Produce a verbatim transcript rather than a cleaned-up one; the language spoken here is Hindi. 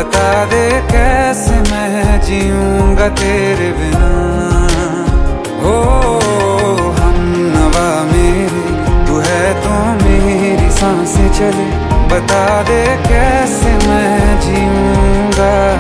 बता दे कैसे मैं जीऊंगा तेरे बिना। हो हम नवा मेरे तू है तो मेरी सांसें चले, बता दे कैसे मैं जीऊंगा।